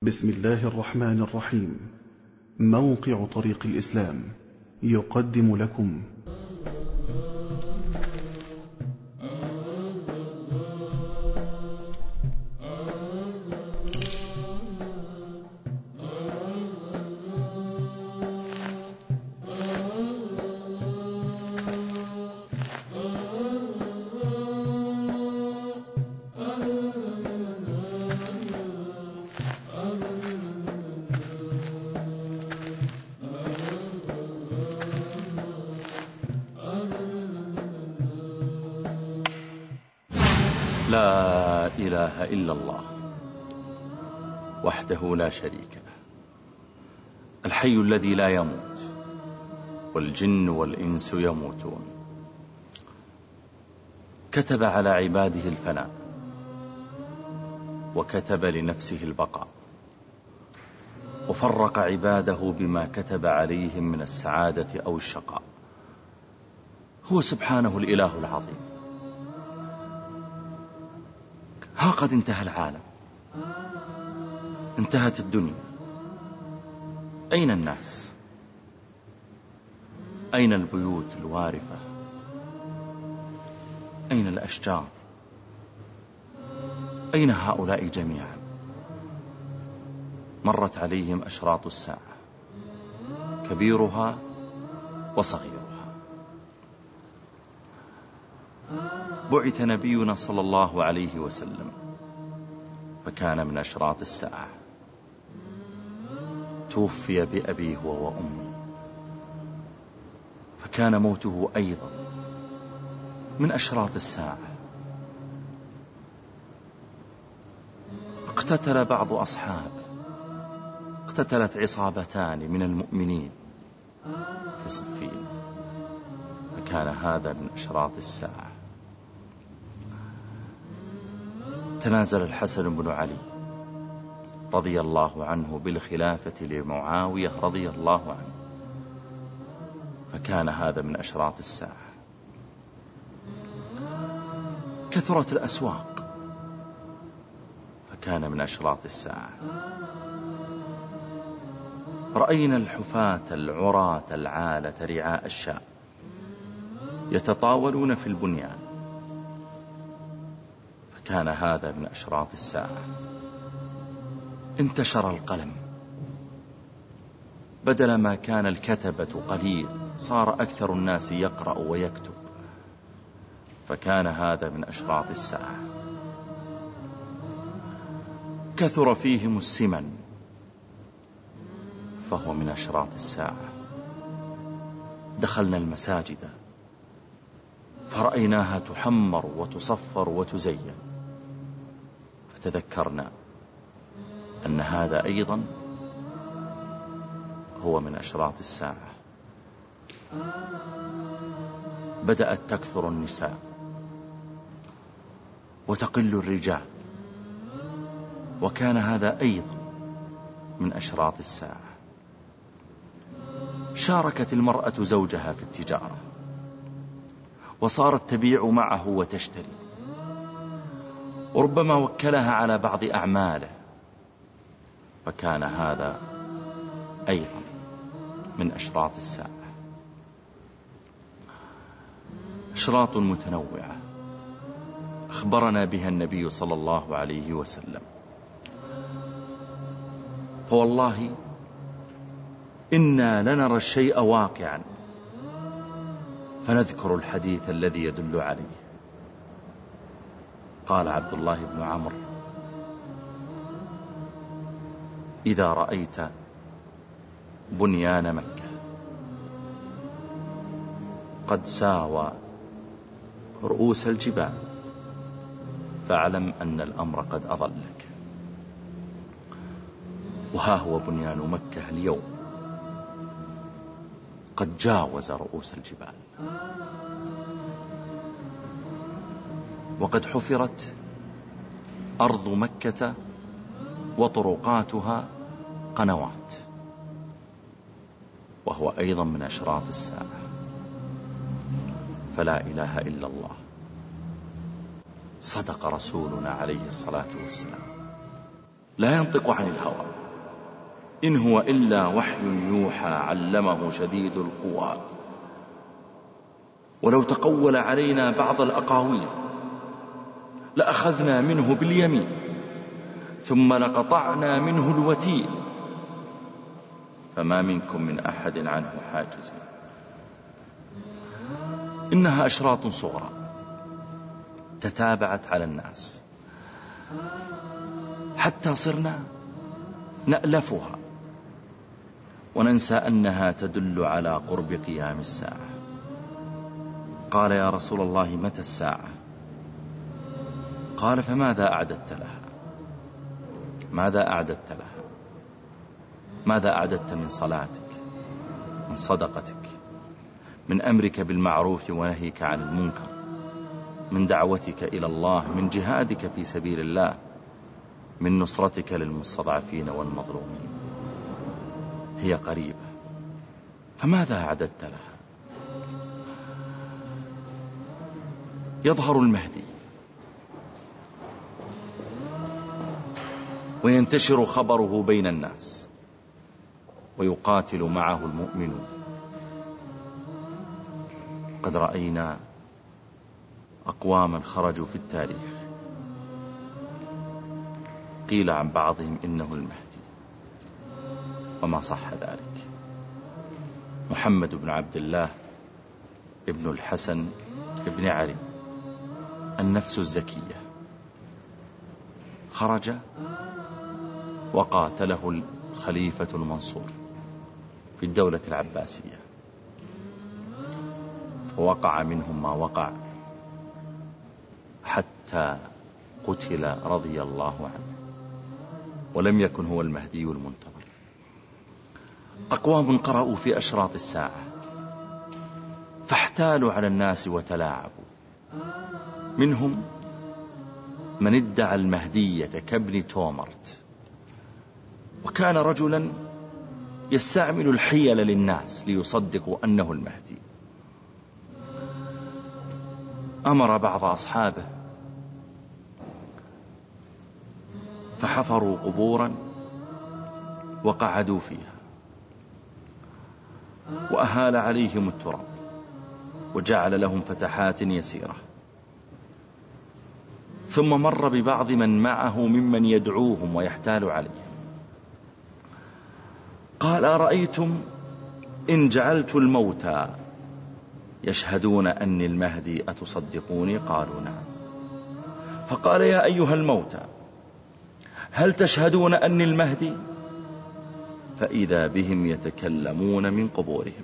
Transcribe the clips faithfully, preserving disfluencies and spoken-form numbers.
بسم الله الرحمن الرحيم. موقع طريق الإسلام يقدم لكم لا إله إلا الله وحده لا شريك له، الحي الذي لا يموت، والجن والإنس يموتون. كتب على عباده الفناء، وكتب لنفسه البقاء، وفرق عباده بما كتب عليهم من السعادة أو الشقاء. هو سبحانه الإله العظيم. ها قد انتهى العالم، انتهت الدنيا. أين الناس؟ أين البيوت الوارفة؟ أين الأشجار؟ أين هؤلاء جميعا؟ مرت عليهم أشراط الساعة، كبيرها وصغيرها. بعث نبينا صلى الله عليه وسلم، فكان من أشراط الساعة. توفي بأبيه وأمي، فكان موته أيضا من أشراط الساعة. اقتتل بعض أصحابه، اقتتلت عصابتان من المؤمنين في صفين، فكان هذا من أشراط الساعة. تنازل الحسن بن علي رضي الله عنه بالخلافة لمعاوية رضي الله عنه، فكان هذا من أشراط الساعة. كثرت الأسواق، فكان من أشراط الساعة. رأينا الحفاة العراة العالة رعاء الشاء يتطاولون في البنيان، كان هذا من أشراط الساعة. انتشر القلم، بدل ما كان الكتبة قليل صار أكثر الناس يقرأ ويكتب، فكان هذا من أشراط الساعة. كثر فيهم السمن، فهو من أشراط الساعة. دخلنا المساجد فرأيناها تحمر وتصفر وتزين، فتذكرنا أن هذا أيضا هو من أشراط الساعة. بدأت تكثر النساء وتقل الرجال، وكان هذا أيضا من أشراط الساعة. شاركت المرأة زوجها في التجارة، وصارت تبيع معه وتشتري، وربما وكلها على بعض أعماله، فكان هذا أيضا من أشراط الساعة. أشراط متنوعة أخبرنا بها النبي صلى الله عليه وسلم، فوالله إنا لنرى الشيء واقعا فنذكر الحديث الذي يدل عليه. قال عبد الله بن عمرو: إذا رأيت بنيان مكة قد ساوى رؤوس الجبال فاعلم أن الأمر قد أضلك. وها هو بنيان مكة اليوم قد جاوز رؤوس الجبال، وقد حفرت أرض مكة وطرقاتها قنوات، وهو أيضا من أشراط الساعة. فلا إله إلا الله. صدق رسولنا عليه الصلاة والسلام، لا ينطق عن الهوى إن هو إلا وحي يوحى علمه شديد القوى. ولو تقول علينا بعض الأقاويل لأخذنا منه باليمين ثم لقطعنا منه الوتين فما منكم من أحد عنه حاجز. إنها أشراط صغرى تتابعت على الناس حتى صرنا نألفها وننسى أنها تدل على قرب قيام الساعة. قال يا رسول الله متى الساعة؟ قال فماذا أعددت لها؟ ماذا أعددت لها؟ ماذا أعددت من صلاتك، من صدقتك، من أمرك بالمعروف ونهيك عن المنكر، من دعوتك إلى الله، من جهادك في سبيل الله، من نصرتك للمستضعفين والمظلومين؟ هي قريبة، فماذا أعددت لها؟ يظهر المهدي وينتشر خبره بين الناس ويقاتل معه المؤمنون. قد رأينا أقواما خرجوا في التاريخ قيل عن بعضهم إنه المهدي وما صح ذلك. محمد بن عبد الله ابن الحسن ابن علي النفس الزكية خرج وقاتله الخليفة المنصور في الدولة العباسية فوقع منهم ما وقع حتى قتل رضي الله عنه ولم يكن هو المهدي المنتظر. أقوام قرأوا في أشراط الساعة فاحتالوا على الناس وتلاعبوا. منهم من ادعى المهدية كابن تومرت، وكان رجلا يستعمل الحيل للناس ليصدقوا أنه المهدي. أمر بعض أصحابه فحفروا قبورا وقعدوا فيها وأهال عليهم التراب وجعل لهم فتحات يسيرة، ثم مر ببعض من معه ممن يدعوهم ويحتال عليهم قال أرأيتم إن جعلت الموتى يشهدون أني المهدي أتصدقوني؟ قالوا نعم. فقال يا أيها الموتى هل تشهدون أني المهدي؟ فإذا بهم يتكلمون من قبورهم،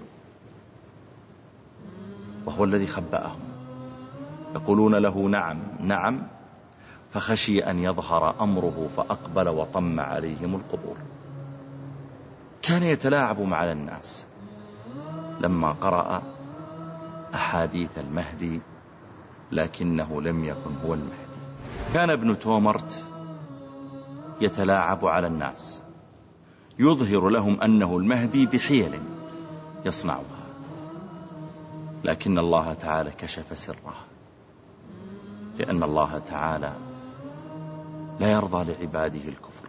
وهو الذي خبأهم، يقولون له نعم نعم، فخشي أن يظهر أمره فأقبل وطم عليهم القبور. كان يتلاعب مع الناس لما قرأ أحاديث المهدي لكنه لم يكن هو المهدي. كان ابن تومرت يتلاعب على الناس يظهر لهم أنه المهدي بحيل يصنعها، لكن الله تعالى كشف سره، لأن الله تعالى لا يرضى لعباده الكفر.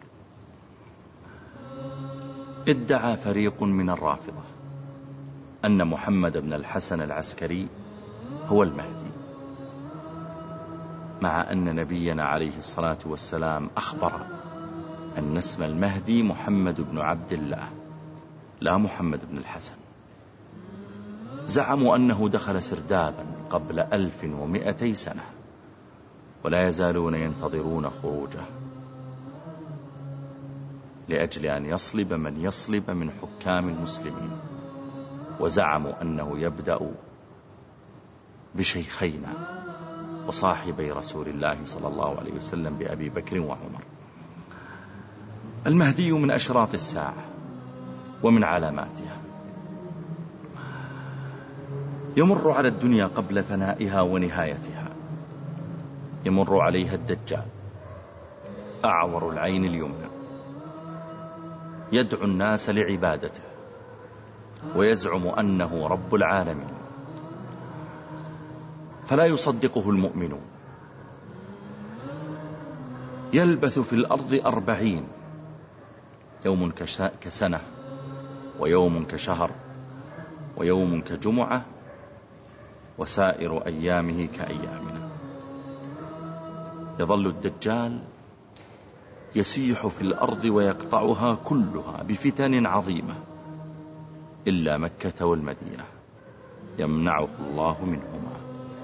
ادعى فريق من الرافضة أن محمد بن الحسن العسكري هو المهدي، مع أن نبينا عليه الصلاة والسلام أخبر أن اسم المهدي محمد بن عبد الله لا محمد بن الحسن. زعموا أنه دخل سردابا قبل ألف ومئتي سنة ولا يزالون ينتظرون خروجه لأجل أن يصلب من يصلب من حكام المسلمين. وزعموا أنه يبدأ بشيخينا وصاحبي رسول الله صلى الله عليه وسلم بأبي بكر وعمر. المهدي من أشراط الساعة ومن علاماتها. يمر على الدنيا قبل فنائها ونهايتها، يمر عليها الدجال أعور العين اليمنى يدعو الناس لعبادته ويزعم أنه رب العالمين، فلا يصدقه المؤمنون. يلبث في الأرض أربعين يوم كسنة، ويوم كشهر، ويوم كجمعة، وسائر أيامه كأيامنا. يظل الدجال يسيح في الأرض ويقطعها كلها بفتن عظيمة إلا مكة والمدينة يمنعه الله منهما.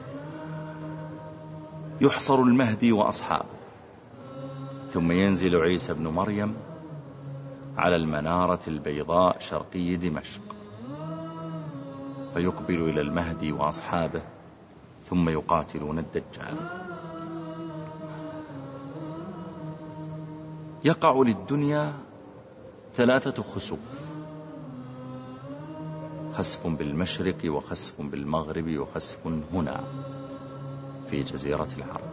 يحصر المهدي وأصحابه، ثم ينزل عيسى بن مريم على المنارة البيضاء شرقي دمشق، فيقبل إلى المهدي وأصحابه ثم يقاتلون الدجال. يقع للدنيا ثلاثة خسوف: خسف بالمشرق، وخسف بالمغرب، وخسف هنا في جزيرة العرب.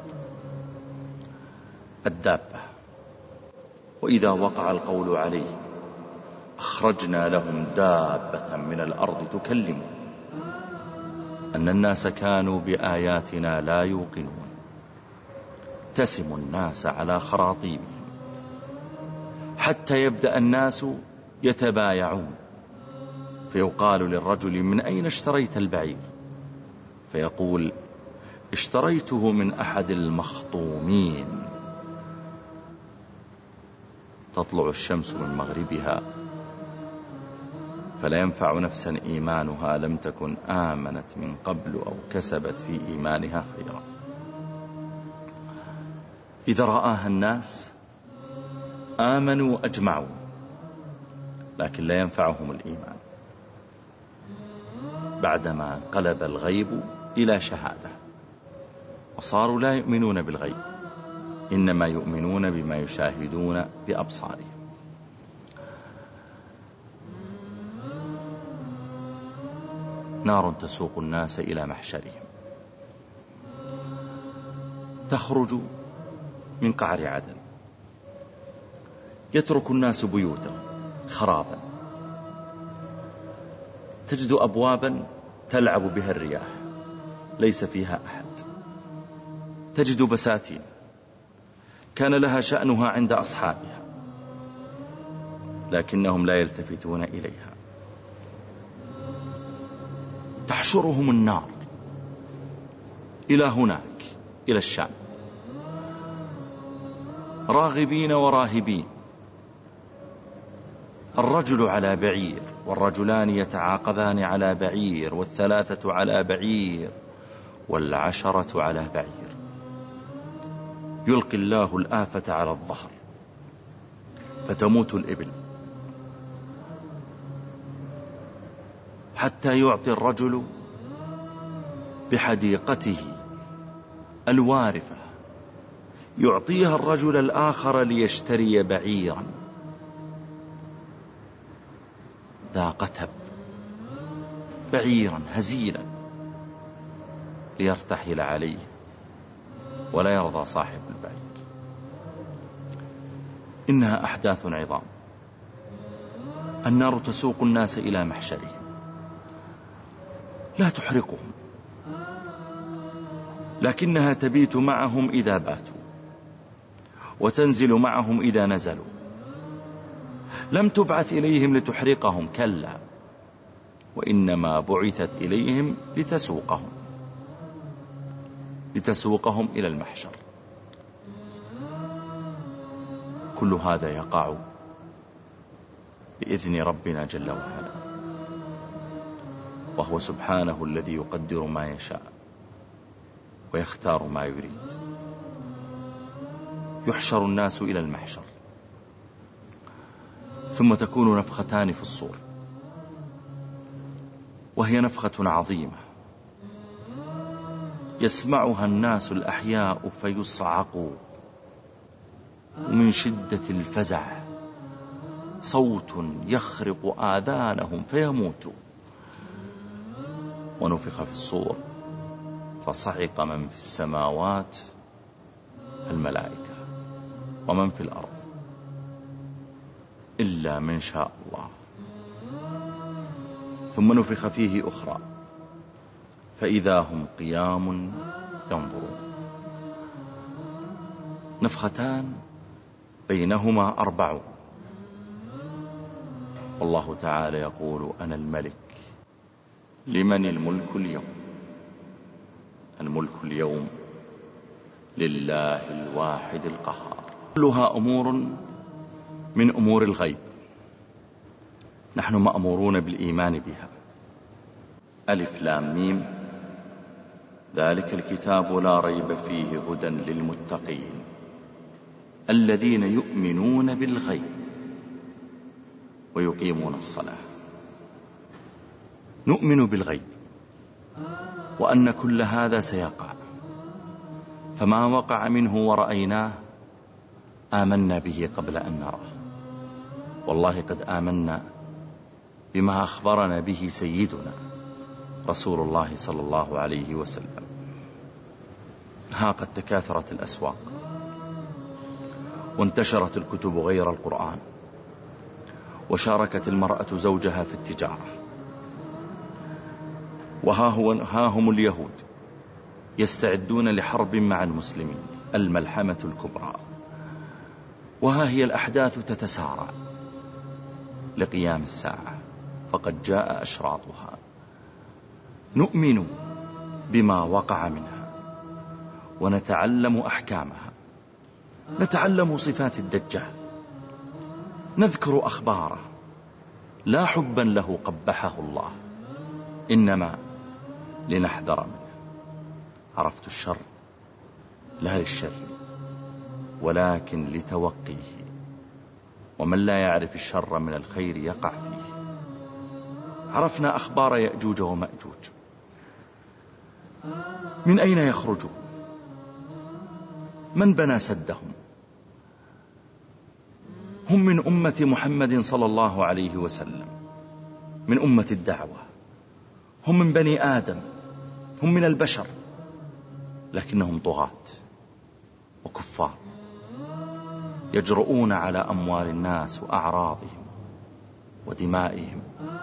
الدابة: وإذا وقع القول عليه أخرجنا لهم دابة من الأرض تكلمهم أن الناس كانوا بآياتنا لا يوقنون، تسم الناس على خراطيمهم حتى يبدأ الناس يتبايعون، فيقال للرجل: من أين اشتريت البعير؟ فيقول: اشتريته من أحد المخطومين. تطلع الشمس من مغربها فلا ينفع نفسا إيمانها لم تكن آمنت من قبل أو كسبت في إيمانها خيرا. إذا رآها الناس آمنوا أجمعوا، لكن لا ينفعهم الإيمان بعدما انقلب الغيب إلى شهادة، وصاروا لا يؤمنون بالغيب، إنما يؤمنون بما يشاهدون بأبصارهم. نار تسوق الناس إلى محشرهم، تخرج من قعر عدن، يترك الناس بيوتهم خرابا، تجد أبوابا تلعب بها الرياح ليس فيها أحد، تجد بساتين كان لها شأنها عند أصحابها لكنهم لا يلتفتون إليها، تحشرهم النار إلى هناك، إلى الشام، راغبين وراهبين، الرجل على بعير، والرجلان يتعاقبان على بعير، والثلاثة على بعير، والعشرة على بعير. يلقي الله الآفة على الظهر فتموت الإبل، حتى يعطي الرجل بحديقته الوارفة، يعطيها الرجل الآخر ليشتري بعيرا ذا قتب، بعيرا هزيلا ليرتحل عليه، ولا يرضى صاحب البعير. إنها أحداث عظام. النار تسوق الناس إلى محشرهم، لا تحرقهم، لكنها تبيت معهم إذا باتوا، وتنزل معهم إذا نزلوا. لم تبعث إليهم لتحرقهم، كلا، وإنما بعثت إليهم لتسوقهم لتسوقهم إلى المحشر. كل هذا يقع بإذن ربنا جل وعلا، وهو سبحانه الذي يقدر ما يشاء ويختار ما يريد. يحشر الناس إلى المحشر، ثم تكون نفختان في الصور، وهي نفخة عظيمة يسمعها الناس الأحياء فيصعقوا، ومن شدة الفزع صوت يخرق آذانهم فيموتوا. ونفخ في الصور فصعق من في السماوات الملائكة ومن في الأرض إلا من شاء الله. ثم نفخ فيه أخرى فإذا هم قيام ينظرون. نفختان بينهما أربعون، والله تعالى يقول أنا الملك لمن الملك اليوم؟ الملك اليوم لله الواحد القهار. كلها أمور من أمور الغيب، نحن مأمورون بالإيمان بها. ألف لام ميم، ذلك الكتاب لا ريب فيه هدى للمتقين الذين يؤمنون بالغيب ويقيمون الصلاة. نؤمن بالغيب وأن كل هذا سيقع، فما وقع منه ورأيناه آمنا به قبل أن نراه. والله قد آمنا بما أخبرنا به سيدنا رسول الله صلى الله عليه وسلم. ها قد تكاثرت الأسواق وانتشرت الكتب غير القرآن، وشاركت المرأة زوجها في التجارة، وها هو ها هم اليهود يستعدون لحرب مع المسلمين، الملحمة الكبرى. وها هي الأحداث تتسارع لقيام الساعة، فقد جاء أشراطها. نؤمن بما وقع منها ونتعلم أحكامها، نتعلم صفات الدجال، نذكر أخباره، لا حبا له قبحه الله، إنما لنحذر منه. عرفت الشر لا للشر ولكن لتوقيه، ومن لا يعرف الشر من الخير يقع فيه. عرفنا أخبار يأجوج ومأجوج، من أين يخرجون، من بنى سدهم. هم من أمة محمد صلى الله عليه وسلم، من أمة الدعوة، هم من بني آدم، هم من البشر، لكنهم طغاة وكفار يجرؤون على أموال الناس وأعراضهم ودمائهم،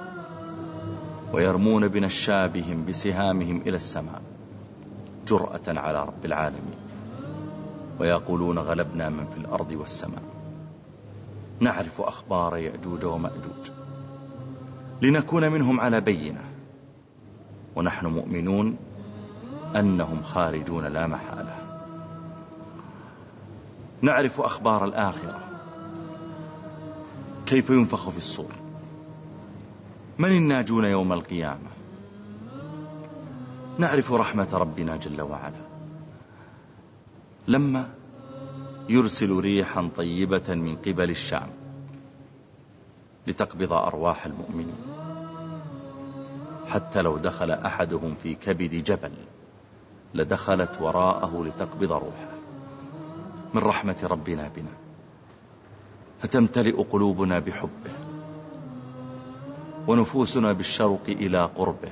ويرمون بنشابهم بسهامهم إلى السماء جرأة على رب العالمين، ويقولون غلبنا من في الأرض والسماء. نعرف أخبار يأجوج ومأجوج لنكون منهم على بينة، ونحن مؤمنون أنهم خارجون لا محالة. نعرف أخبار الآخرة، كيف ينفخ في الصور، من الناجون يوم القيامة. نعرف رحمة ربنا جل وعلا لما يرسل ريحا طيبة من قبل الشام لتقبض أرواح المؤمنين، حتى لو دخل أحدهم في كبد جبل لدخلت وراءه لتقبض روحه، من رحمة ربنا بنا، فتمتلئ قلوبنا بحبه ونفوسنا بالشوق إلى قربه.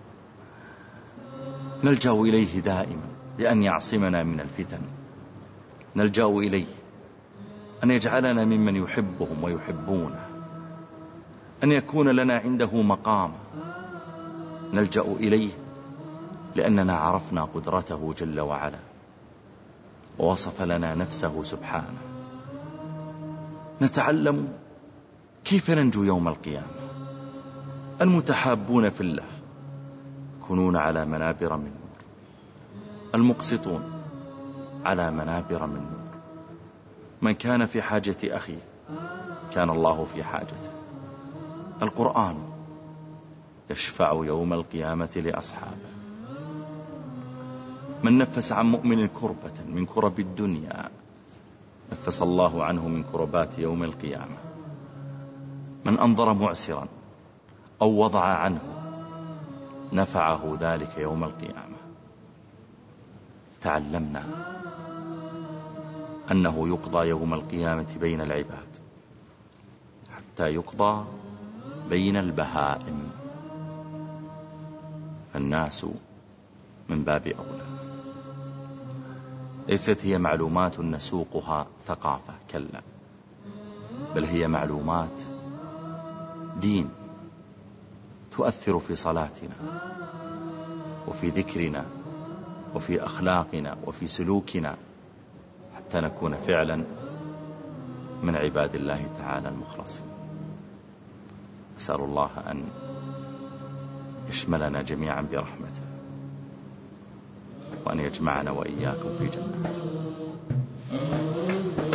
نلجأ إليه دائما بأن يعصمنا من الفتن، نلجأ إليه أن يجعلنا ممن يحبهم ويحبونه، أن يكون لنا عنده مقام. نلجأ إليه لأننا عرفنا قدرته جل وعلا، ووصف لنا نفسه سبحانه. نتعلم كيف ننجو يوم القيامة. المتحابون في الله يكونون على منابر من نور، المقسطون على منابر من نور. من كان في حاجة أخيه كان الله في حاجته. القرآن يشفع يوم القيامة لأصحابه. من نفس عن مؤمن كربة من كرب الدنيا نفس الله عنه من كربات يوم القيامة. من أنظر معسرا أو وضع عنه نفعه ذلك يوم القيامة. تعلمنا أنه يقضى يوم القيامة بين العباد حتى يقضى بين البهائم، فالناس من باب أولى. ليست هي معلومات نسوقها ثقافة، كلا، بل هي معلومات دين تؤثر في صلاتنا وفي ذكرنا وفي أخلاقنا وفي سلوكنا، حتى نكون فعلا من عباد الله تعالى المخلصين. أسأل الله أن يشملنا جميعا برحمته، وأن يجمعنا وإياكم في جناته.